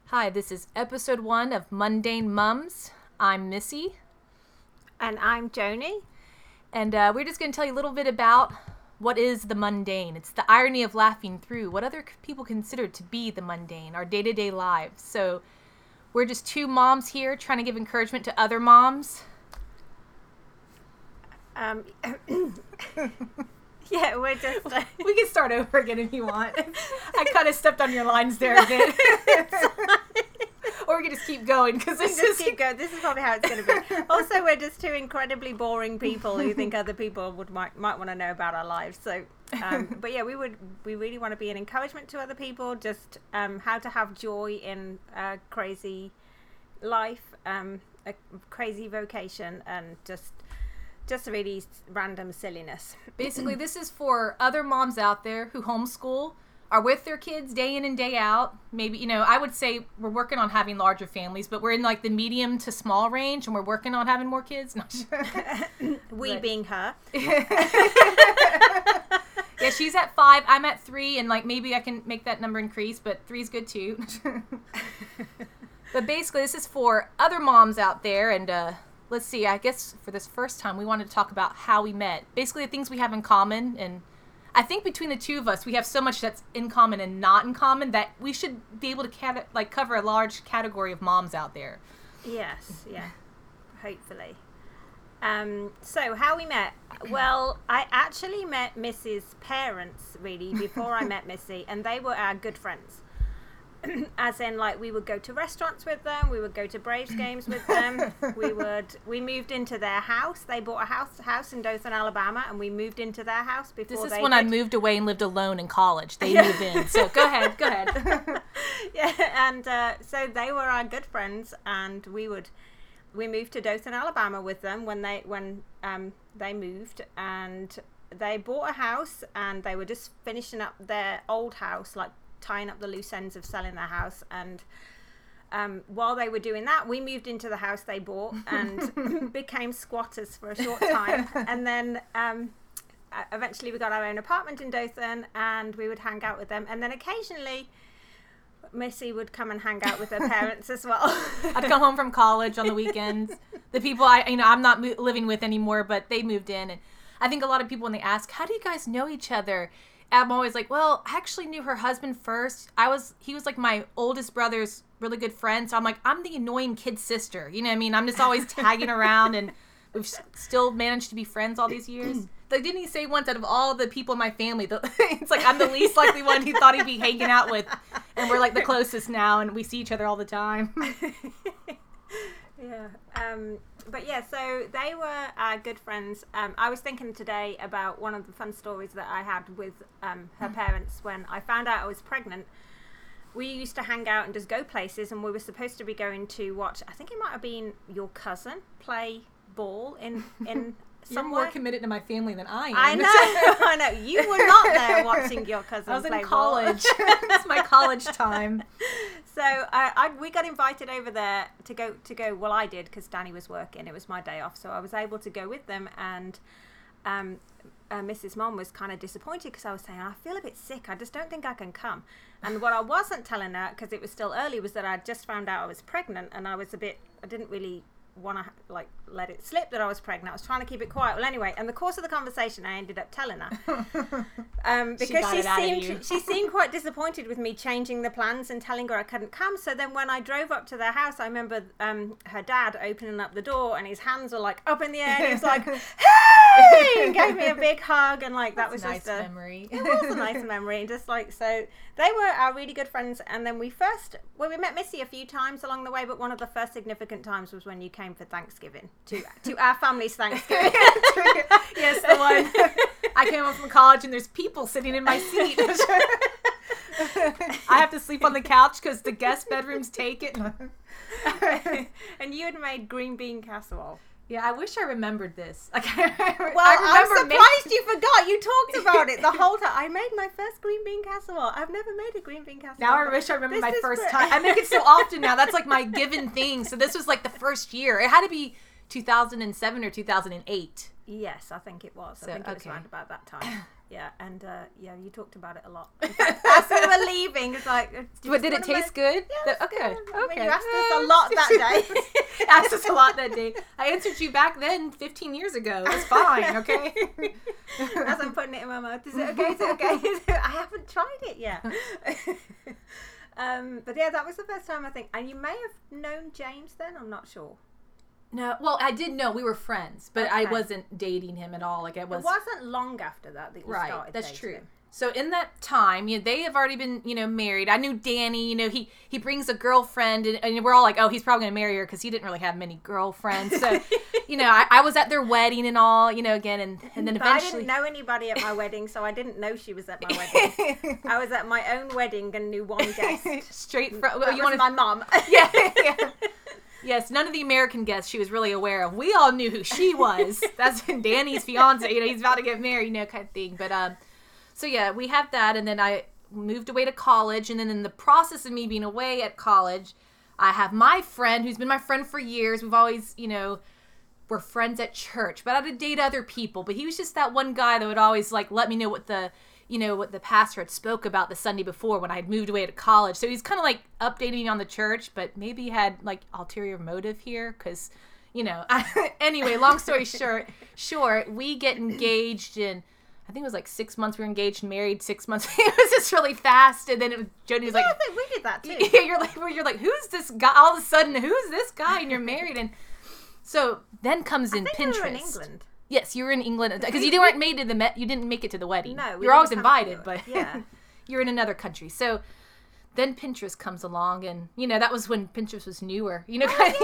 Hi, this is episode 1 of Mundane Mums. I'm Missy. And I'm Joni. And we're just going to tell you a little bit about what is the mundane. It's the irony of laughing through what other people consider to be the mundane, our day-to-day lives. So we're just two moms here trying to give encouragement to other moms. Yeah, we're just... We can start over again if you want. I kind of stepped on your lines there a bit. Or we can just keep going because this is keep going. This is probably how it's going to be. Also, we're just two incredibly boring people who think other people might want to know about our lives. So, but yeah, we really want to be an encouragement to other people. Just how to have joy in a crazy life, a crazy vocation, and just really random silliness. Basically, this is for other moms out there who homeschool, are with their kids day in and day out. Maybe, I would say we're working on having larger families, but we're in like the medium to small range and we're working on having more kids. Not sure. Being her. Yeah, she's at 5, I'm at 3, and like maybe I can make that number increase, but 3 is good too. But basically, this is for other moms out there, and let's see, I guess for this first time, we wanted to talk about how we met. Basically, the things we have in common, and I think between the two of us, we have so much that's in common and not in common that we should be able to cover a large category of moms out there. Yes, yeah, hopefully. So how we met? Well, I actually met Missy's parents, really, before I met Missy, and they were our good friends. As in, like, we would go to restaurants with them, we would go to Braves games with them, we moved into their house. They bought a house in Dothan, Alabama, and we moved into their house before they did. This is when I moved away and lived alone in college. They moved in, so go ahead. Yeah, and so they were our good friends, and we moved to Dothan, Alabama with them when they moved, and they bought a house, and they were just finishing up their old house, like tying up the loose ends of selling their house, and while they were doing that, we moved into the house they bought and became squatters for a short time, and then eventually we got our own apartment in Dothan, and we would hang out with them, and then occasionally Missy would come and hang out with her parents as well. I'd come home from college on the weekends. The people I'm not living with anymore, but they moved in, and I think a lot of people, when they ask, how do you guys know each other? I'm always like, well, I actually knew her husband first. He was like my oldest brother's really good friend. So I'm like, I'm the annoying kid sister. You know what I mean? I'm just always tagging around, and we've still managed to be friends all these years. Like, didn't he say once, out of all the people in my family, it's like I'm the least likely one he thought he'd be hanging out with. And we're like the closest now, and we see each other all the time. Yeah. But yeah, so they were good friends. I was thinking today about one of the fun stories that I had with her parents when I found out I was pregnant. We used to hang out and just go places, and we were supposed to be going to watch, I think it might have been your cousin play ball in You're more committed to my family than I am. I know. You were not there watching your cousin play ball. I was in college. It's my college time. So we got invited over there to go. Well, I did because Danny was working. It was my day off, so I was able to go with them. And Mrs. Mom was kind of disappointed because I was saying, I feel a bit sick. I just don't think I can come. And what I wasn't telling her, because it was still early, was that I just found out I was pregnant, and I didn't really want to let it slip that I was pregnant. I was trying to keep it quiet. Well, anyway, in the course of the conversation, I ended up telling her because she seemed quite disappointed with me changing the plans and telling her I couldn't come. So then when I drove up to their house, I remember her dad opening up the door, and his hands were like up in the air, and he was like, "Hey!" and gave me a big hug, and like that was nice just memory. It was a nice memory, and just like, so they were our really good friends. And then we met Missy a few times along the way, but one of the first significant times was when you came for Thanksgiving to our family's Thanksgiving. Yes, the one. I came home from college and there's people sitting in my seat. I have to sleep on the couch because the guest bedroom's taken. And you had made green bean casserole. Yeah, I wish I remembered this. I'm surprised you forgot. You talked about it the whole time. I made my first green bean casserole. I've never made a green bean casserole. Now I wish I remembered my first time. I make it so often now. That's like my given thing. So this was like the first year. It had to be 2007 or 2008. Yes, I think it was. So, I think it was okay. around about that time. Yeah, and you talked about it a lot. In fact, as we were leaving, it's like, But did it taste good? Yeah, Okay. I mean, Okay. you asked us a lot that day. Asked us a lot that day. I answered you back then 15 years ago. It's fine, okay? As I'm putting it in my mouth, is it okay? Is it okay? I haven't tried it yet. But yeah, that was the first time I think. And you may have known James then. I'm not sure. No, well, I did know we were friends, but I Okay. wasn't dating him at all. Like It wasn't long after that you right. started That's dating true. him. So in that time, they have already been, married. I knew Danny. He brings a girlfriend, and we're all like, oh, he's probably gonna marry her because he didn't really have many girlfriends. So, I was at their wedding and all, again, and then But I eventually. didn't know anybody at my wedding, so I didn't know she was at my wedding. I was at my own wedding and knew one guest. Straight from That was my mum. yeah. Yes, none of the American guests she was really aware of. We all knew who she was. That's Danny's fiance. He's about to get married, kind of thing. But so yeah, we have that, and then I moved away to college, and then in the process of me being away at college, I have my friend who's been my friend for years. We've always, we're friends at church, but I had to date other people. But he was just that one guy that would always let me know what the pastor had spoke about the Sunday before when I had moved away to college. So he's kind of updating me on the church, but maybe he had ulterior motive here because, anyway, long story short, we get engaged in, I think it was 6 months we were engaged and married 6 months. It was just really fast. And then Jody was I think we did that too. yeah, you're like, who's this guy? All of a sudden, who's this guy? And you're married. And so then comes in I think Pinterest. we were in England. Yes, you were in England because you didn't make it to you didn't make it to the wedding. No, we you're always didn't come to invited, it. but Yeah. you're in another country. So then Pinterest comes along, and that was when Pinterest was newer. It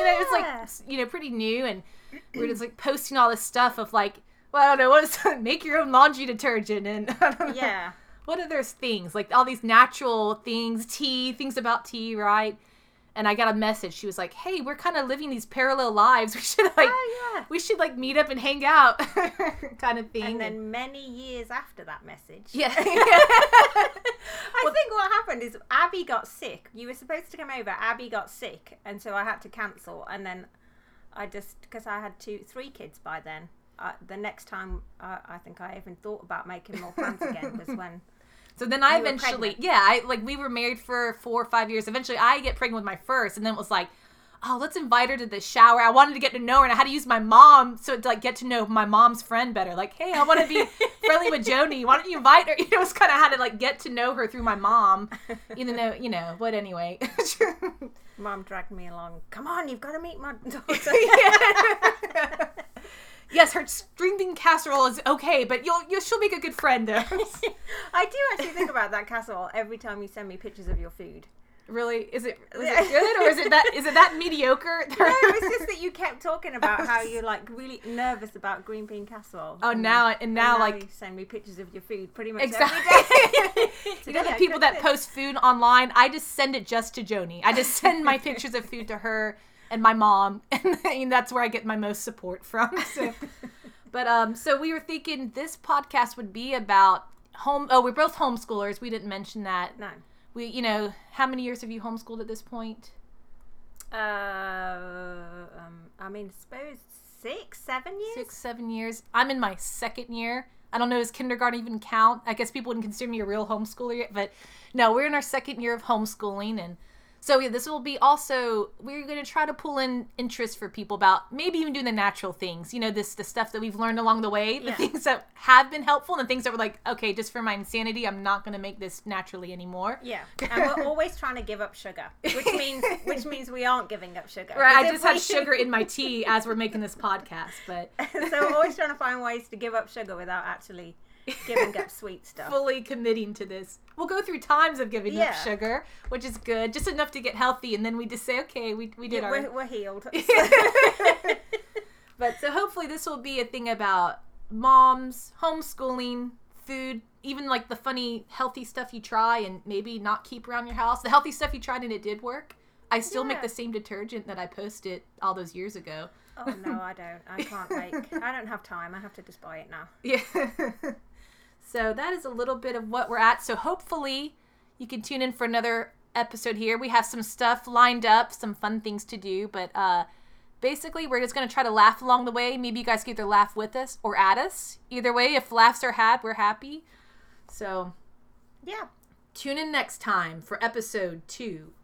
was pretty new, and we're just posting all this stuff of well, I don't know, what is make your own laundry detergent, and I don't know, Yeah. what are those things all these natural things, things about tea, right? And I got a message. She was like, "Hey, we're kind of living these parallel lives. We should we should meet up and hang out," kind of thing. And then many years after that message, yeah. I think what happened is Abby got sick. You were supposed to come over. Abby got sick, and so I had to cancel. And then I just, because I had 3 kids by then. The next time I think I even thought about making more plans again was when. So then I You were eventually, pregnant. we were married for 4 or 5 years. Eventually I get pregnant with my first, and then it was oh, let's invite her to the shower. I wanted to get to know her, and I had to use my mom to get to know my mom's friend better. Hey, I want to be friendly with Joni. Why don't you invite her? It was kind of how to get to know her through my mom, even though, but anyway. Mom dragged me along. Come on, you've got to meet my daughter. Yes, her string bean casserole is okay, but she'll make a good friend though. I do actually think about that casserole every time you send me pictures of your food. Really? Was it good, or is it that mediocre? No, it's just that you kept talking about how you're really nervous about green bean casserole. Oh, now you send me pictures of your food pretty much exactly. every day. The people that post food online, I just send it just to Joni. I just send my pictures of food to her and my mom, and that's where I get my most support from. So. But so we were thinking this podcast would be about we're both homeschoolers. We didn't mention that. No. We, how many years have you homeschooled at this point? Suppose 6, 7 years. 6, 7 years. I'm in my 2nd year. I don't know, does kindergarten even count? I guess people wouldn't consider me a real homeschooler yet, but no, we're in our 2nd year of homeschooling, and so this will be also, we're going to try to pull in interest for people about maybe even doing the natural things, the stuff that we've learned along the way, the things that have been helpful, and the things that were okay, just for my insanity, I'm not going to make this naturally anymore. Yeah, and we're always trying to give up sugar, which means we aren't giving up sugar. Right, I just had sugar in my tea as we're making this podcast, but so we're always trying to find ways to give up sugar without actually giving up sweet stuff. Fully committing to this. We'll go through times of giving up sugar, which is good, just enough to get healthy, and then we just say, okay, we did we're healed. But so hopefully this will be a thing about moms, homeschooling, food, even the funny healthy stuff you try and maybe not keep around your house. The healthy stuff you tried and it did work. I still make the same detergent that I posted all those years ago. Oh no, I don't. I can't make. I don't have time. I have to just buy it now. Yeah. So that is a little bit of what we're at. So hopefully you can tune in for another episode here. We have some stuff lined up, some fun things to do, but basically, we're just going to try to laugh along the way. Maybe you guys can either laugh with us or at us. Either way, if laughs are had, we're happy. So, Yeah. tune in next time for episode 2